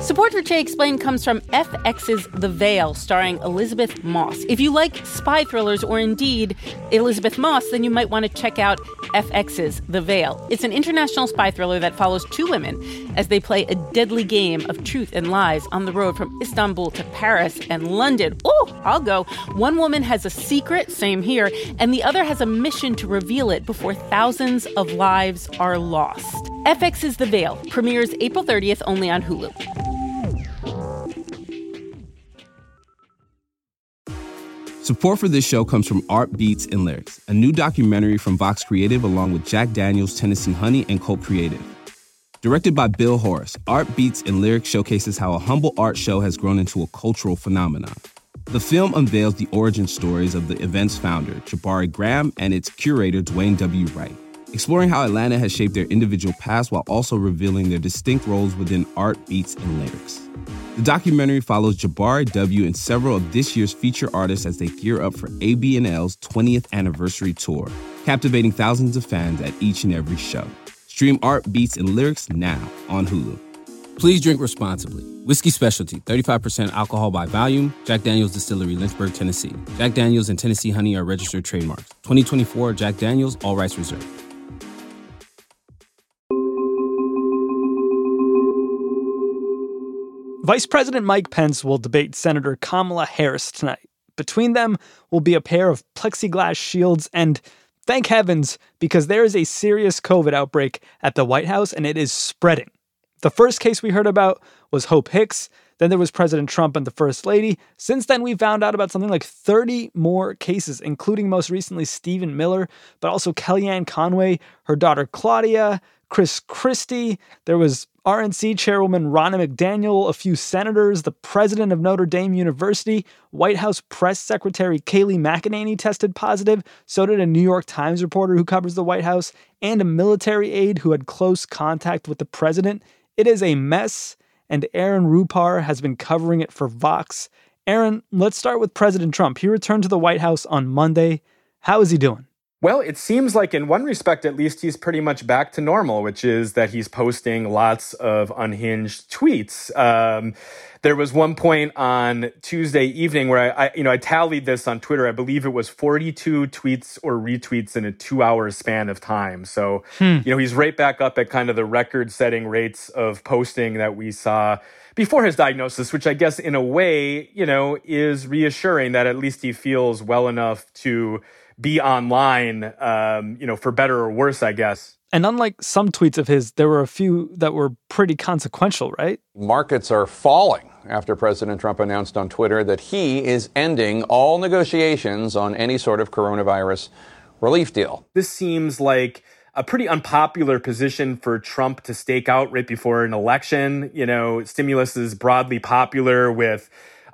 Support for Che Explained comes from FX's The Veil, starring Elizabeth Moss. If you like spy thrillers or indeed Elizabeth Moss, then you might want to check out FX's The Veil. It's an international spy thriller that follows two women as they play a deadly game of truth and lies on the road from Istanbul to Paris and London. Oh, I'll go. One woman has a secret, same here, and the other has a mission to reveal it before thousands of lives are lost. FX's The Veil premieres April 30th only on Hulu. Support for this show comes from Art Beats and Lyrics, a new documentary from Vox Creative along with Jack Daniels, Tennessee Honey, and Cult Creative. Directed by Bill Horace, Art Beats and Lyrics showcases how a humble art show has grown into a cultural phenomenon. The film unveils the origin stories of the event's founder, Jabari Graham, and its curator, Dwayne W. Wright, exploring how Atlanta has shaped their individual paths while also revealing their distinct roles within Art Beats and Lyrics. The documentary follows Jabari W. and several of this year's feature artists as they gear up for AB&L's 20th anniversary tour, captivating thousands of fans at each and every show. Stream Art Beats and Lyrics now on Hulu. Please drink responsibly. Whiskey Specialty, 35% alcohol by volume. Jack Daniel's Distillery, Lynchburg, Tennessee. Jack Daniel's and Tennessee Honey are registered trademarks. 2024 Jack Daniel's, all rights reserved. Vice President Mike Pence will debate Senator Kamala Harris tonight. Between them will be a pair of plexiglass shields and, thank heavens, because there is a serious COVID outbreak at the White House and it is spreading. The first case we heard about was Hope Hicks. Then there was President Trump and the First Lady. Since then, we found out about something like 30 more cases, including most recently Stephen Miller, but also Kellyanne Conway, her daughter Claudia, Chris Christie. There was RNC Chairwoman Ronna McDaniel, a few senators, the president of Notre Dame University, White House Press Secretary Kayleigh McEnany tested positive, so did a New York Times reporter who covers the White House, and a military aide who had close contact with the president. It is a mess, and Aaron Rupar has been covering it for Vox. Aaron, let's start with President Trump. He returned to the White House on Monday. How is he doing? Well, it seems like in one respect, at least, he's pretty much back to normal, which is that he's posting lots of unhinged tweets. There was one point on Tuesday evening where I tallied this on Twitter. I believe it was 42 tweets or retweets in a 2-hour span of time. So, he's right back up at kind of the record-setting rates of posting that we saw before his diagnosis, which I guess in a way, is reassuring that at least he feels well enough to be online, for better or worse, I guess. And unlike some tweets of his, there were a few that were pretty consequential, right? Markets are falling after President Trump announced on Twitter that he is ending all negotiations on any sort of coronavirus relief deal. This seems like a pretty unpopular position for Trump to stake out right before an election. Stimulus is broadly popular with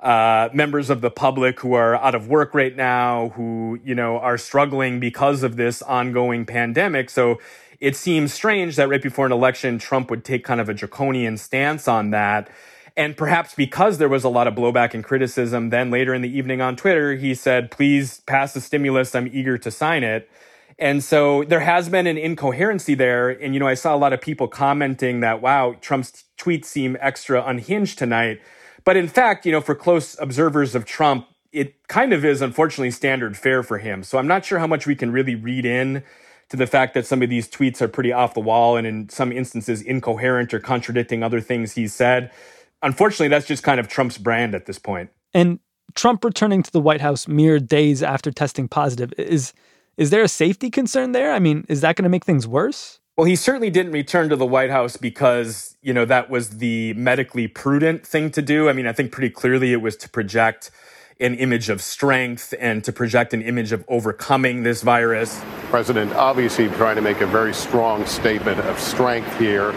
members of the public who are out of work right now, who, are struggling because of this ongoing pandemic. So it seems strange that right before an election, Trump would take kind of a draconian stance on that. And perhaps because there was a lot of blowback and criticism, then later in the evening on Twitter, he said, please pass the stimulus. I'm eager to sign it. And so there has been an incoherency there. And, I saw a lot of people commenting that, wow, Trump's tweets seem extra unhinged tonight. But in fact, for close observers of Trump, it kind of is, unfortunately, standard fare for him. So I'm not sure how much we can really read in to the fact that some of these tweets are pretty off the wall and in some instances incoherent or contradicting other things he's said. Unfortunately, that's just kind of Trump's brand at this point. And Trump returning to the White House mere days after testing positive, is there a safety concern there? I mean, is that going to make things worse? Well, he certainly didn't return to the White House because, that was the medically prudent thing to do. I mean, I think pretty clearly it was to project an image of strength and to project an image of overcoming this virus. President obviously trying to make a very strong statement of strength here,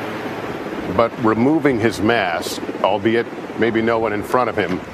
but removing his mask, albeit maybe no one in front of him,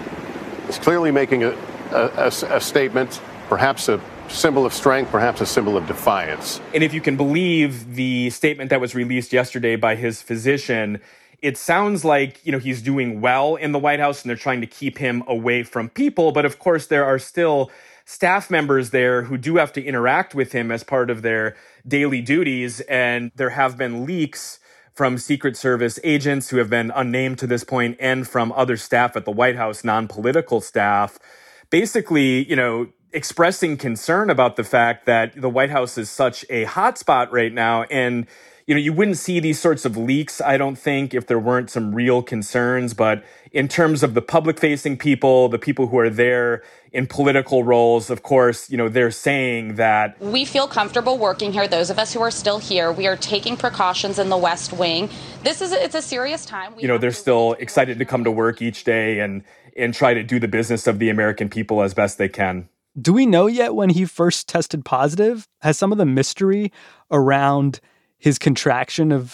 is clearly making a statement, perhaps a symbol of strength, perhaps a symbol of defiance. And if you can believe the statement that was released yesterday by his physician, it sounds like, he's doing well in the White House and they're trying to keep him away from people. But of course, there are still staff members there who do have to interact with him as part of their daily duties. And there have been leaks from Secret Service agents who have been unnamed to this point and from other staff at the White House, non-political staff, basically, expressing concern about the fact that the White House is such a hotspot right now. And, you wouldn't see these sorts of leaks, I don't think, if there weren't some real concerns. But in terms of the public-facing people, the people who are there in political roles, of course, they're saying that we feel comfortable working here. Those of us who are still here, we are taking precautions in the West Wing. It's a serious time. They're still excited to come to work each day and try to do the business of the American people as best they can. Do we know yet when he first tested positive? Has some of the mystery around his contraction of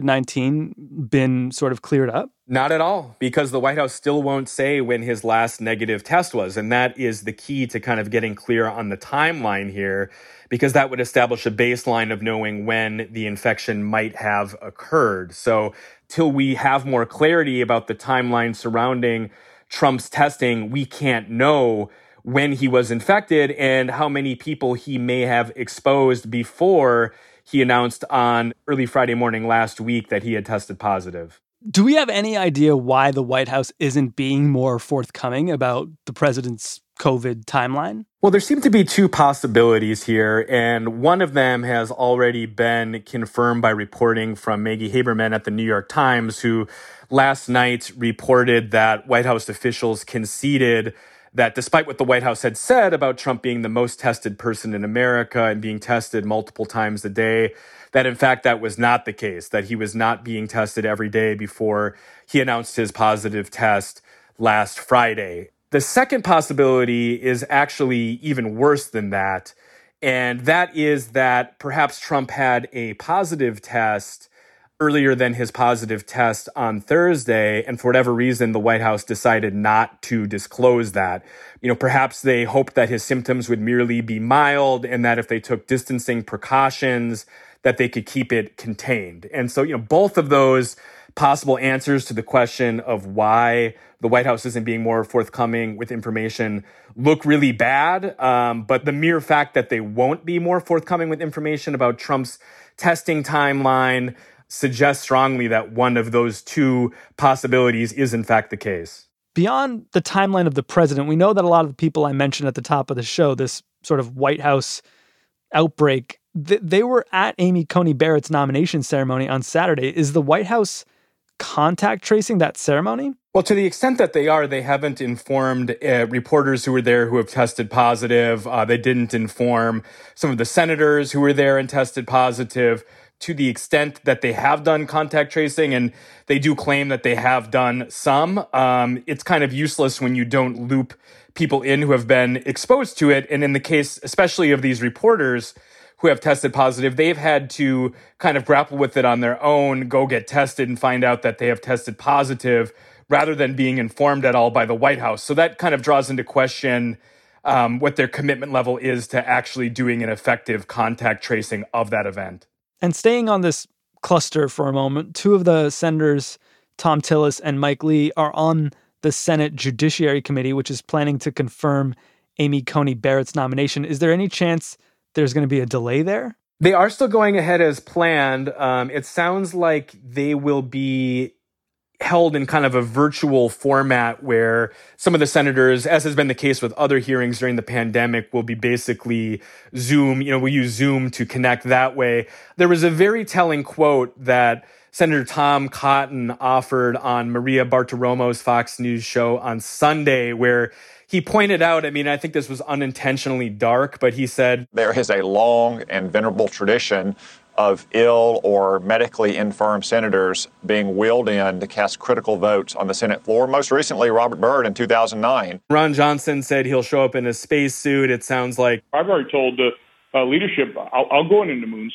COVID-19 been sort of cleared up? Not at all, because the White House still won't say when his last negative test was. And that is the key to kind of getting clear on the timeline here, because that would establish a baseline of knowing when the infection might have occurred. So till we have more clarity about the timeline surrounding Trump's testing, we can't know when he was infected and how many people he may have exposed before he announced on early Friday morning last week that he had tested positive. Do we have any idea why the White House isn't being more forthcoming about the president's COVID timeline? Well, there seem to be two possibilities here, and one of them has already been confirmed by reporting from Maggie Haberman at the New York Times, who last night reported that White House officials conceded that despite what the White House had said about Trump being the most tested person in America and being tested multiple times a day, that in fact that was not the case, that he was not being tested every day before he announced his positive test last Friday. The second possibility is actually even worse than that, and that is that perhaps Trump had a positive test earlier than his positive test on Thursday, and for whatever reason, the White House decided not to disclose that. Perhaps they hoped that his symptoms would merely be mild and that if they took distancing precautions, that they could keep it contained. And so, both of those possible answers to the question of why the White House isn't being more forthcoming with information look really bad. But the mere fact that they won't be more forthcoming with information about Trump's testing timeline suggests strongly that one of those two possibilities is in fact the case. Beyond the timeline of the president, we know that a lot of the people I mentioned at the top of the show, this sort of White House outbreak, they were at Amy Coney Barrett's nomination ceremony on Saturday. Is the White House contact tracing that ceremony? Well, to the extent that they are, they haven't informed reporters who were there who have tested positive. They didn't inform some of the senators who were there and tested positive. To the extent that they have done contact tracing, and they do claim that they have done some, it's kind of useless when you don't loop people in who have been exposed to it. And in the case, especially of these reporters who have tested positive, they've had to kind of grapple with it on their own, go get tested and find out that they have tested positive rather than being informed at all by the White House. So that kind of draws into question what their commitment level is to actually doing an effective contact tracing of that event. And staying on this cluster for a moment, two of the senators, Thom Tillis and Mike Lee, are on the Senate Judiciary Committee, which is planning to confirm Amy Coney Barrett's nomination. Is there any chance there's going to be a delay there? They are still going ahead as planned. It sounds like they will be held in kind of a virtual format where some of the senators, as has been the case with other hearings during the pandemic, will be basically Zoom. We use Zoom to connect that way. There was a very telling quote that Senator Tom Cotton offered on Maria Bartiromo's Fox News show on Sunday, where he pointed out, I think this was unintentionally dark, but he said, there is a long and venerable tradition of ill or medically infirm senators being wheeled in to cast critical votes on the Senate floor. Most recently, Robert Byrd in 2009. Ron Johnson said he'll show up in a spacesuit. It sounds like I've already told the leadership I'll go in the moon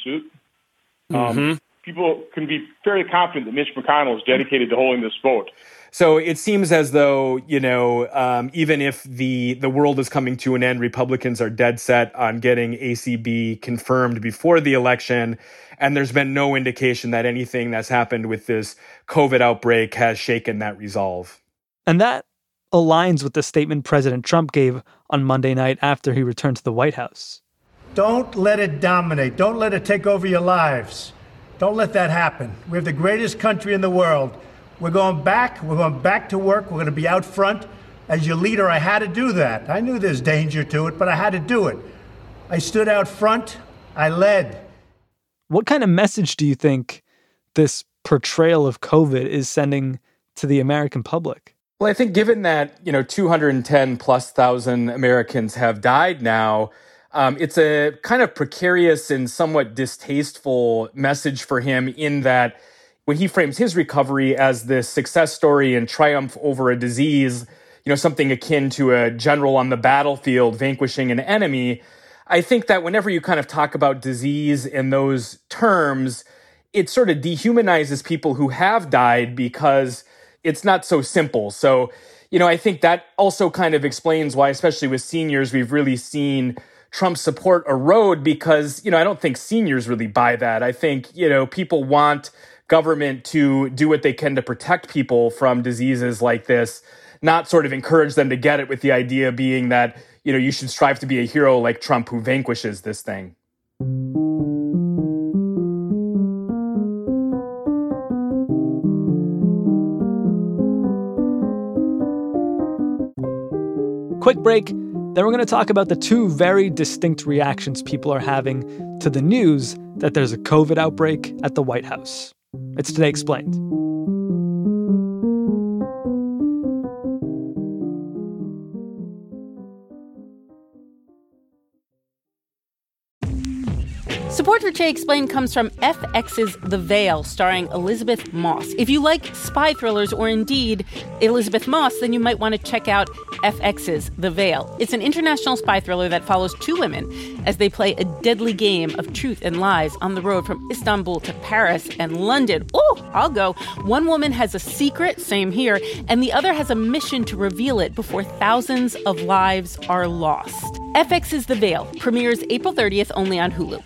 suit. People can be fairly confident that Mitch McConnell is dedicated to holding this vote. So it seems as though, even if the world is coming to an end, Republicans are dead set on getting ACB confirmed before the election. And there's been no indication that anything that's happened with this COVID outbreak has shaken that resolve. And that aligns with the statement President Trump gave on Monday night after he returned to the White House. Don't let it dominate. Don't let it take over your lives. Don't let that happen. We have the greatest country in the world. We're going back to work. We're going to be out front. As your leader, I had to do that. I knew there's danger to it, but I had to do it. I stood out front. I led. What kind of message do you think this portrayal of COVID is sending to the American public? Well, I think given that, 210 plus thousand Americans have died now, it's a kind of precarious and somewhat distasteful message for him in that when he frames his recovery as this success story and triumph over a disease, something akin to a general on the battlefield vanquishing an enemy, I think that whenever you kind of talk about disease in those terms, it sort of dehumanizes people who have died because it's not so simple. So, I think that also kind of explains why, especially with seniors, we've really seen Trump's support erode because, I don't think seniors really buy that. I think, people want government to do what they can to protect people from diseases like this, not sort of encourage them to get it with the idea being that, you should strive to be a hero like Trump who vanquishes this thing. Quick break. Then we're going to talk about the two very distinct reactions people are having to the news that there's a COVID outbreak at the White House. It's Today Explained. Support for Today Explained comes from FX's The Veil, starring Elizabeth Moss. If you like spy thrillers or indeed Elizabeth Moss, then you might want to check out FX's The Veil. It's an international spy thriller that follows two women as they play a deadly game of truth and lies on the road from Istanbul to Paris and London. Oh, I'll go. One woman has a secret, same here, and the other has a mission to reveal it before thousands of lives are lost. FX's The Veil premieres April 30th only on Hulu.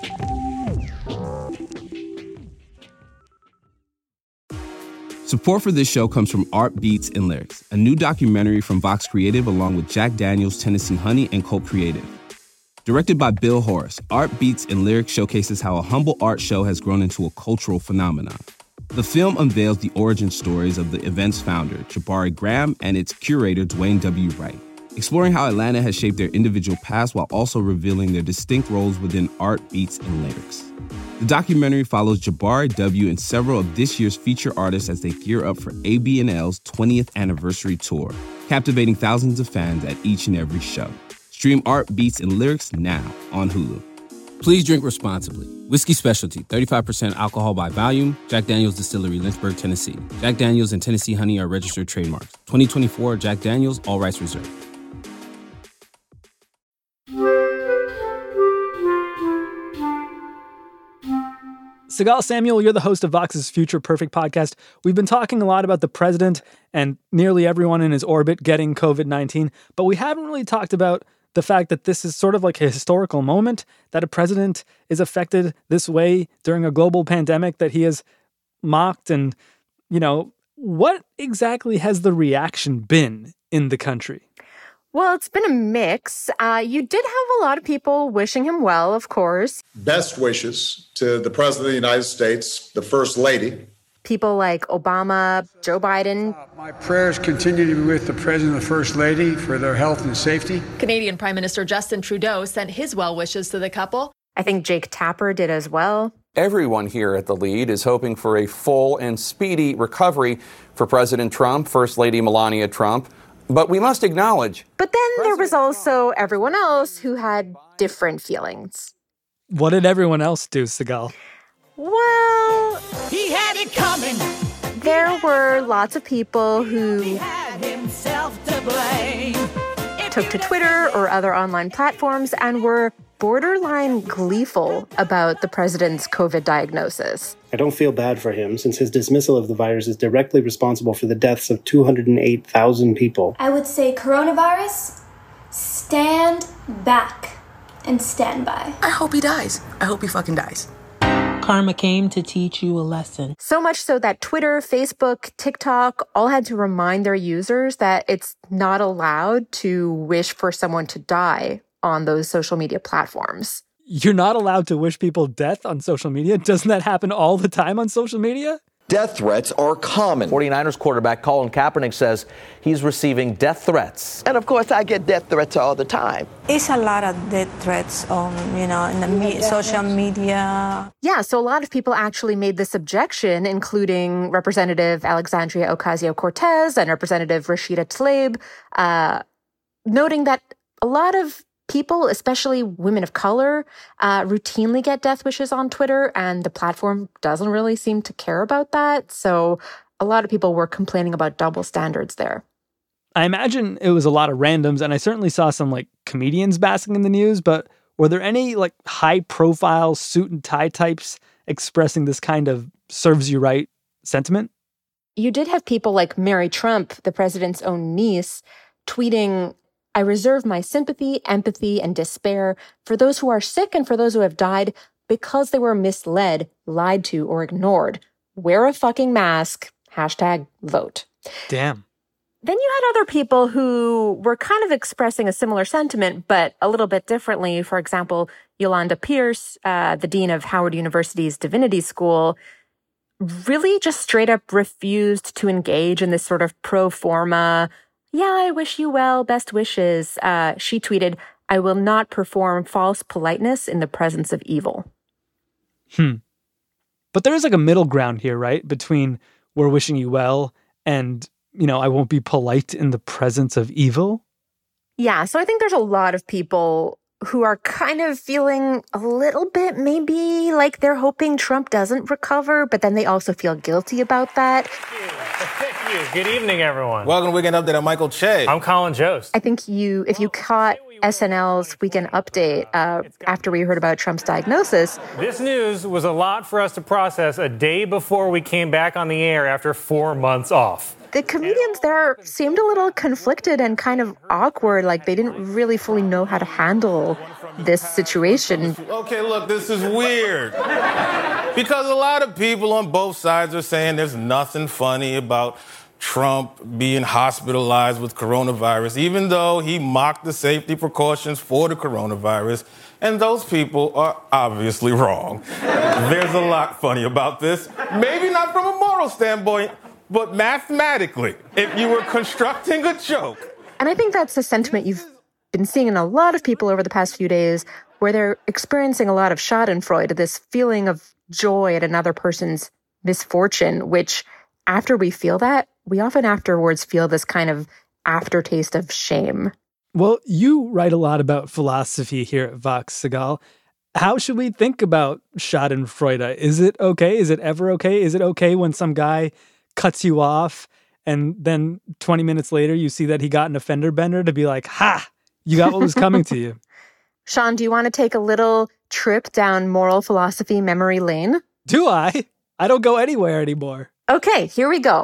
Support for this show comes from Art Beats and Lyrics, a new documentary from Vox Creative along with Jack Daniels, Tennessee Honey, and Colt Creative. Directed by Bill Horace, Art Beats and Lyrics showcases how a humble art show has grown into a cultural phenomenon. The film unveils the origin stories of the event's founder, Jabari Graham, and its curator, Dwayne W. Wright, exploring how Atlanta has shaped their individual paths while also revealing their distinct roles within Art Beats and Lyrics. The documentary follows Jabari W. and several of this year's feature artists as they gear up for ABNL's 20th anniversary tour, captivating thousands of fans at each and every show. Stream Art Beats and Lyrics now on Hulu. Please drink responsibly. Whiskey Specialty, 35% alcohol by volume. Jack Daniel's Distillery, Lynchburg, Tennessee. Jack Daniel's and Tennessee Honey are registered trademarks. 2024 Jack Daniel's, all rights reserved. Sigal Samuel, you're the host of Vox's Future Perfect podcast. We've been talking a lot about the president and nearly everyone in his orbit getting COVID-19, but we haven't really talked about the fact that this is sort of like a historical moment, that a president is affected this way during a global pandemic that he has mocked. And, what exactly has the reaction been in the country? Well, it's been a mix. You did have a lot of people wishing him well, of course. Best wishes to the President of the United States, the First Lady. People like Obama, Joe Biden. My prayers continue to be with the President and the First Lady for their health and safety. Canadian Prime Minister Justin Trudeau sent his well wishes to the couple. I think Jake Tapper did as well. Everyone here at the lead is hoping for a full and speedy recovery for President Trump, First Lady Melania Trump. But we must acknowledge. But then there was also everyone else who had different feelings. What did everyone else do, Sigal? Well, he had it coming. There were lots of people who had himself to blame. Took to Twitter or other online platforms and were borderline gleeful about the president's COVID diagnosis. I don't feel bad for him, since his dismissal of the virus is directly responsible for the deaths of 208,000 people. I would say coronavirus, stand back and stand by. I hope he dies. I hope he fucking dies. Karma came to teach you a lesson. So much so that Twitter, Facebook, TikTok all had to remind their users that it's not allowed to wish for someone to die on those social media platforms. you're not allowed to wish people death on social media? Doesn't that happen all the time on social media? Death threats are common. 49ers quarterback Colin Kaepernick says he's receiving death threats. And of course, I get death threats all the time. It's a lot of death threats on, in the social media. Yeah, so a lot of people actually made this objection, including Representative Alexandria Ocasio-Cortez and Representative Rashida Tlaib, noting that a lot of people, especially women of color, routinely get death wishes on Twitter, and the platform doesn't really seem to care about that. So a lot of people were complaining about double standards there. I imagine it was a lot of randoms, and I certainly saw some comedians basking in the news, but were there any high profile suit and tie types expressing this kind of serves you right sentiment? You did have people like Mary Trump, the president's own niece, tweeting, "I reserve my sympathy, empathy, and despair for those who are sick and for those who have died because they were misled, lied to, or ignored. Wear a fucking mask. #vote." Damn. Then you had other people who were kind of expressing a similar sentiment, but a little bit differently. For example, Yolanda Pierce, the dean of Howard University's Divinity School, really just straight up refused to engage in this sort of pro forma, "Yeah, I wish you well, best wishes." She tweeted, "I will not perform false politeness in the presence of evil." But there is a middle ground here, right? Between we're wishing you well and, I won't be polite in the presence of evil. Yeah, so I think there's a lot of people who are kind of feeling a little bit maybe like they're hoping Trump doesn't recover, but then they also feel guilty about that. Thank you. Good evening, everyone. Welcome to Weekend Update. I'm Michael Che. I'm Colin Jost. I think if you caught SNL's Weekend Update after we heard about Trump's diagnosis. This news was a lot for us to process a day before we came back on the air after 4 months off. The comedians there seemed a little conflicted and kind of awkward, like they didn't really fully know how to handle this situation. Okay, look, this is weird. Because a lot of people on both sides are saying there's nothing funny about Trump being hospitalized with coronavirus, even though he mocked the safety precautions for the coronavirus. And those people are obviously wrong. There's a lot funny about this. Maybe not from a moral standpoint, but mathematically, if you were constructing a joke. And I think that's the sentiment you've been seeing in a lot of people over the past few days, where they're experiencing a lot of schadenfreude, this feeling of joy at another person's misfortune, which after we feel that, we often afterwards feel this kind of aftertaste of shame. Well, you write a lot about philosophy here at Vox, Sigal. How should we think about schadenfreude? Is it okay? Is it ever okay? Is it okay when some guy cuts you off and then 20 minutes later you see that he got an offender bender to be like, ha, you got what was coming to you? Sean, do you want to take a little trip down moral philosophy memory lane? Do I? I don't go anywhere anymore. Okay, here we go.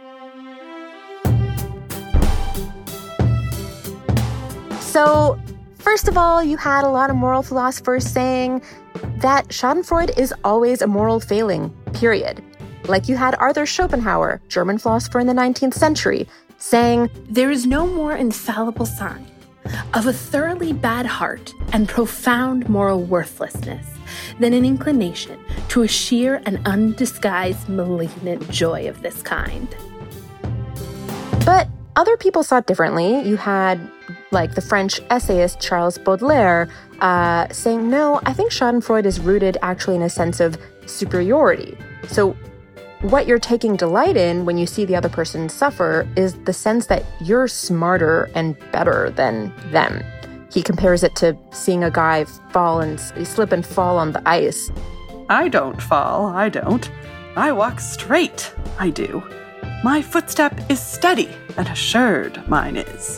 So, first of all, you had a lot of moral philosophers saying that schadenfreude is always a moral failing, period. Like you had Arthur Schopenhauer, German philosopher in the 19th century, saying, "There is no more infallible sign of a thoroughly bad heart and profound moral worthlessness than an inclination to a sheer and undisguised malignant joy of this kind." But other people saw it differently. You had, the French essayist Charles Baudelaire saying, no, I think schadenfreude is rooted actually in a sense of superiority. So what you're taking delight in when you see the other person suffer is the sense that you're smarter and better than them. He compares it to seeing a guy slip and fall on the ice. I don't fall, I don't. I walk straight, I do. My footstep is steady and assured mine is.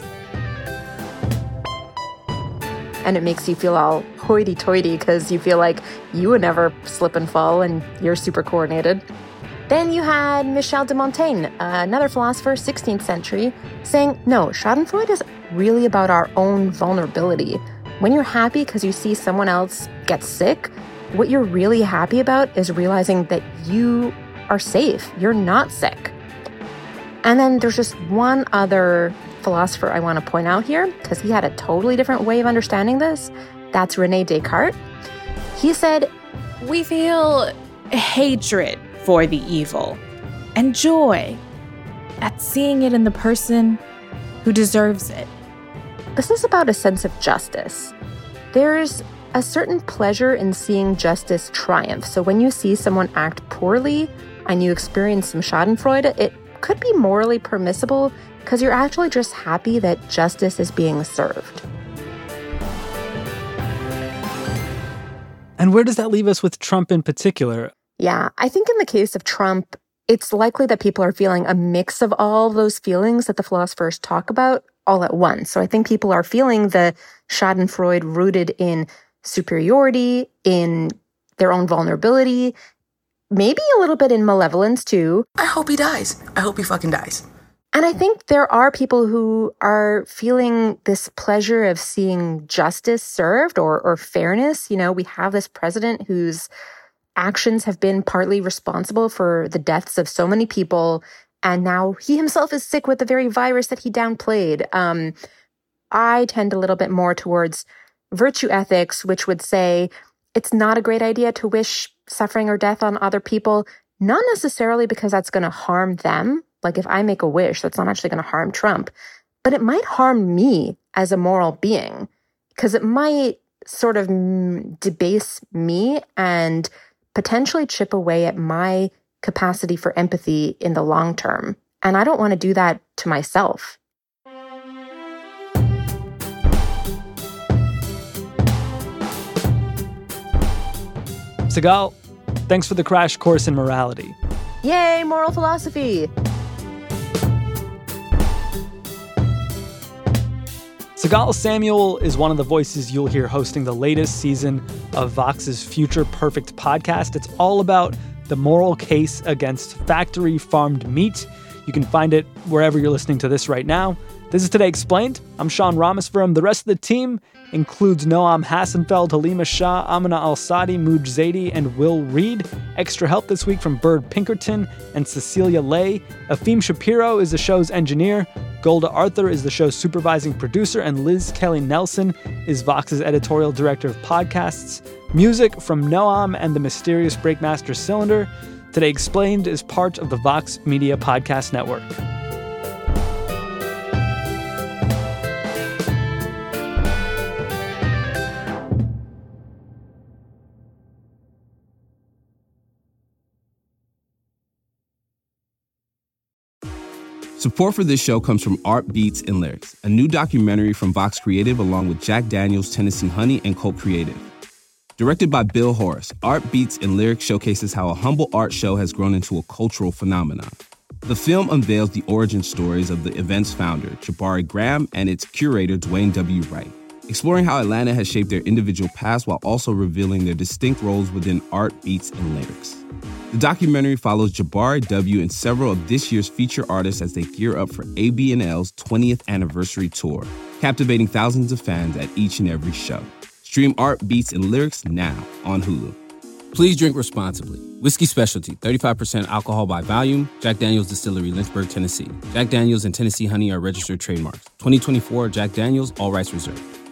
And it makes you feel all hoity-toity because you feel like you would never slip and fall and you're super coordinated. Then you had Michel de Montaigne, another philosopher, 16th century, saying, no, schadenfreude is really about our own vulnerability. When you're happy because you see someone else get sick, what you're really happy about is realizing that you are safe. You're not sick. And then there's just one other philosopher I want to point out here, because he had a totally different way of understanding this. That's René Descartes. He said, "We feel hatred for the evil and joy at seeing it in the person who deserves it." This is about a sense of justice. There's a certain pleasure in seeing justice triumph. So when you see someone act poorly and you experience some schadenfreude, it could be morally permissible because you're actually just happy that justice is being served. And where does that leave us with Trump in particular? Yeah, I think in the case of Trump, it's likely that people are feeling a mix of all those feelings that the philosophers talk about all at once. So I think people are feeling the schadenfreude rooted in superiority, in their own vulnerability, maybe a little bit in malevolence too. I hope he dies. I hope he fucking dies. And I think there are people who are feeling this pleasure of seeing justice served or fairness. You know, we have this president whose actions have been partly responsible for the deaths of so many people, and now he himself is sick with the very virus that he downplayed. I tend a little bit more towards virtue ethics, which would say it's not a great idea to wish suffering or death on other people, not necessarily because that's going to harm them. Like if I make a wish, that's not actually going to harm Trump, but it might harm me as a moral being because it might sort of debase me and potentially chip away at my capacity for empathy in the long term. And I don't want to do that to myself. Sigal, thanks for the crash course in morality. Yay, moral philosophy! Sigal Samuel is one of the voices you'll hear hosting the latest season of Vox's Future Perfect podcast. It's all about the moral case against factory-farmed meat. You can find it wherever you're listening to this right now. This is Today Explained. I'm Sean Rameswaram. The rest of the team includes Noam Hassenfeld, Halima Shah, Amina Al-Sadi, Mooj Zaidi, and Will Reed. Extra help this week from Bird Pinkerton and Cecilia Lay. Afim Shapiro is the show's engineer. Golda Arthur is the show's supervising producer, and Liz Kelly Nelson is Vox's editorial director of podcasts. Music from Noam and the Mysterious Breakmaster Cylinder. Today Explained is part of the Vox Media Podcast Network. Support for this show comes from Art Beats and Lyrics, a new documentary from Vox Creative along with Jack Daniels, Tennessee Honey, and Colt Creative. Directed by Bill Horace, Art Beats and Lyrics showcases how a humble art show has grown into a cultural phenomenon. The film unveils the origin stories of the event's founder, Jabari Graham, and its curator, Dwayne W. Wright, exploring how Atlanta has shaped their individual paths while also revealing their distinct roles within Art Beats and Lyrics. The documentary follows Jabari W. and several of this year's feature artists as they gear up for AB&L's 20th anniversary tour, captivating thousands of fans at each and every show. Stream Art Beats and Lyrics now on Hulu. Please drink responsibly. Whiskey Specialty, 35% alcohol by volume. Jack Daniel's Distillery, Lynchburg, Tennessee. Jack Daniel's and Tennessee Honey are registered trademarks. 2024 Jack Daniel's, all rights reserved.